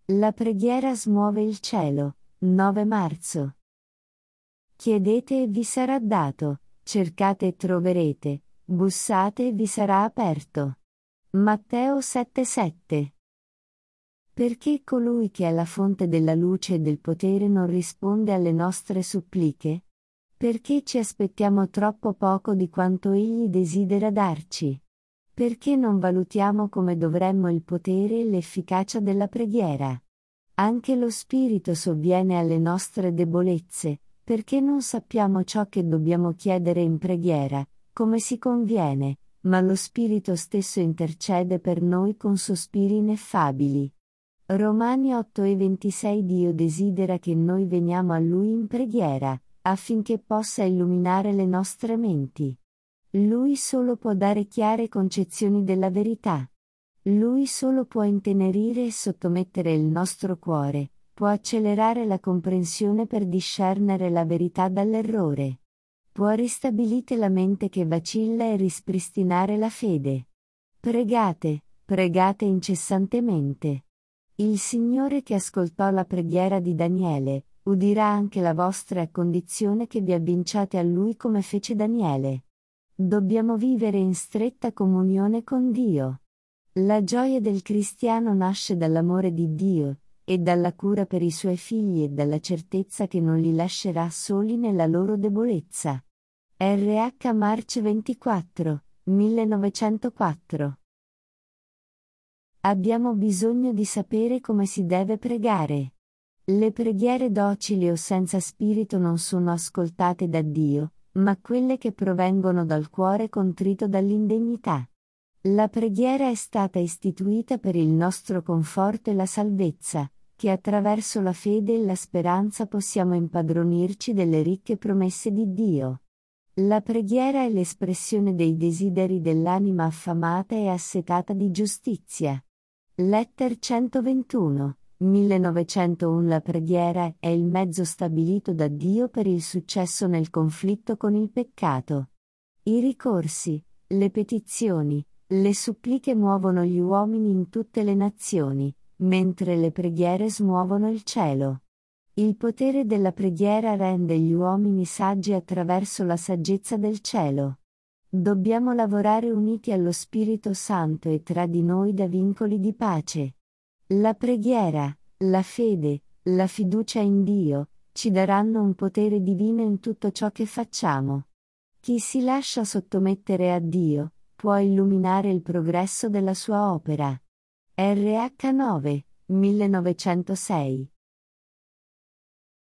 La preghiera smuove il cielo. 9 marzo. Chiedete e vi sarà dato, cercate e troverete, bussate e vi sarà aperto. Matteo 7,7. Perché colui che è la fonte della luce e del potere non risponde alle nostre suppliche? Perché ci aspettiamo troppo poco di quanto Egli desidera darci? Perché non valutiamo come dovremmo il potere e l'efficacia della preghiera? Anche lo Spirito sovviene alle nostre debolezze, perché non sappiamo ciò che dobbiamo chiedere in preghiera, come si conviene, ma lo Spirito stesso intercede per noi con sospiri ineffabili. Romani 8,26. Dio desidera che noi veniamo a Lui in preghiera, affinché possa illuminare le nostre menti. Lui solo può dare chiare concezioni della verità. Lui solo può intenerire e sottomettere il nostro cuore, può accelerare la comprensione per discernere la verità dall'errore. Può ristabilire la mente che vacilla e rispristinare la fede. Pregate, pregate incessantemente. Il Signore che ascoltò la preghiera di Daniele, udirà anche la vostra a condizione che vi avvinciate a Lui come fece Daniele. Dobbiamo vivere in stretta comunione con Dio. La gioia del cristiano nasce dall'amore di Dio, e dalla cura per i suoi figli e dalla certezza che non li lascerà soli nella loro debolezza. R.H. March 24, 1904. Abbiamo bisogno di sapere come si deve pregare. Le preghiere docili o senza spirito non sono ascoltate da Dio, ma quelle che provengono dal cuore contrito dall'indegnità. La preghiera è stata istituita per il nostro conforto e la salvezza, che attraverso la fede e la speranza possiamo impadronirci delle ricche promesse di Dio. La preghiera è l'espressione dei desideri dell'anima affamata e assetata di giustizia. Letter 121, 1901. La preghiera è il mezzo stabilito da Dio per il successo nel conflitto con il peccato. I ricorsi, le petizioni, le suppliche muovono gli uomini in tutte le nazioni, mentre le preghiere smuovono il cielo. Il potere della preghiera rende gli uomini saggi attraverso la saggezza del cielo. Dobbiamo lavorare uniti allo Spirito Santo e tra di noi da vincoli di pace. La preghiera, la fede, la fiducia in Dio, ci daranno un potere divino in tutto ciò che facciamo. Chi si lascia sottomettere a Dio, può illuminare il progresso della sua opera. RH 9, 1906